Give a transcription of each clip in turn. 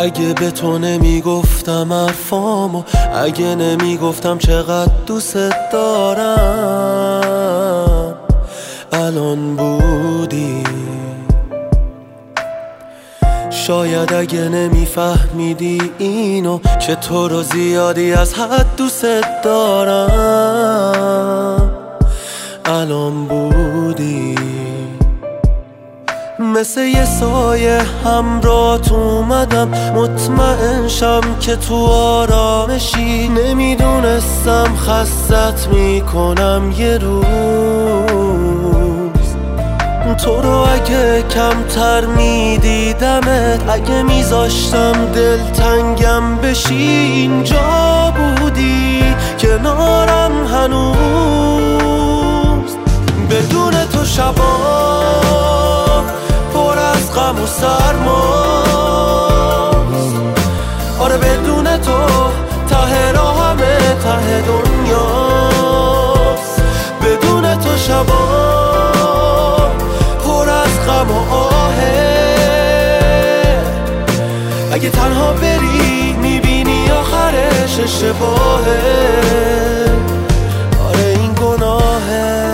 اگه به تو نمیگفتم حرفامو، اگه نمیگفتم چقدر دوست دارم، الان بودی. شاید اگه نمیفهمیدی اینو، که تو رو زیادی از حد دوست دارم، الان بودی. مثل یه سایه همراهت اومدم، مطمئن شم که تو آرامشی. نمیدونستم خستت میکنم یه روز. تو رو اگه کمتر میدیدمت، اگه میذاشتم دلتنگم بشی، اینجا بودی کنارم هنوز. بدون تو شبا پر از غم و سرماست. آره بدون تو ته راه همه ته دنیاست. بدون تو شبا پر از غم و آهه. اگه تنها بری میبینی آخرش اشتباهه. آره این گناهه.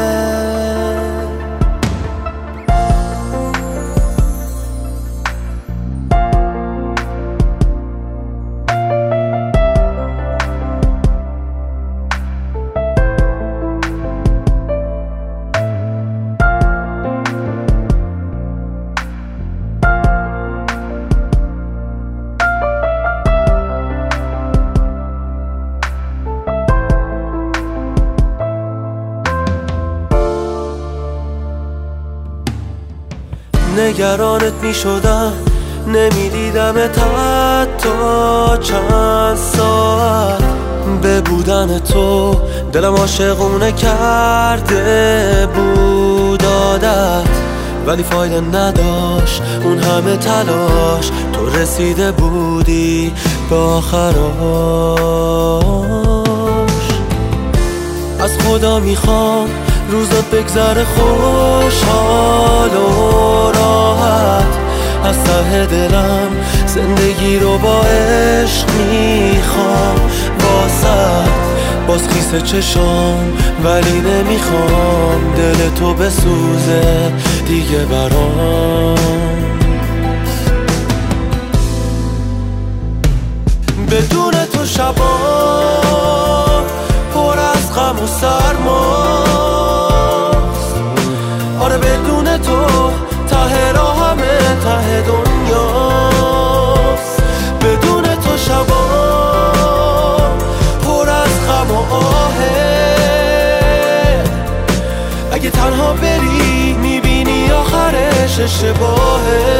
نگرانت می شدم، نمیدیدمت حتی چند ساعت. به بودن تو دلم عاشقونه کرده بود عادت، ولی فایده نداشت اون همه تلاش. تو رسیده بودی به آخراش. از خدا میخوام روزات بگذره خوشحال و راحت. از ته دلم زندگی رو با عشق میخوام واسه. باز خیس چشام ولی نمیخوام دل تو بسوزه دیگه برام. بدون تو شبا پر از غم و سرماست. آره بدون تو ته راه همه ته دنیاست. بدون تو شبا پر از غم و آهه. اگه تنها بری میبینی آخرش اشتباهه.